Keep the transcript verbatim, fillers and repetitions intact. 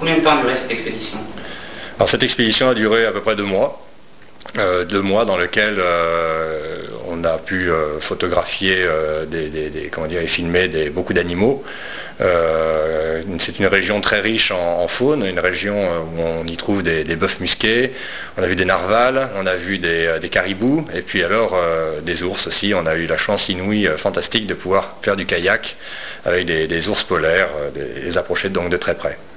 Combien de temps a duré cette expédition? Alors cette expédition a duré à peu près deux mois. Euh, deux mois dans lesquels euh, on a pu euh, photographier euh, des, des, des, comment dire, et filmer des, beaucoup d'animaux. Euh, c'est une région très riche en, en faune, une région où on y trouve des, des bœufs musqués, on a vu des narvals, on a vu des, des caribous, et puis alors euh, des ours aussi. On a eu la chance inouïe, euh, fantastique, de pouvoir faire du kayak avec des, des ours polaires, euh, des, les approcher donc de très près.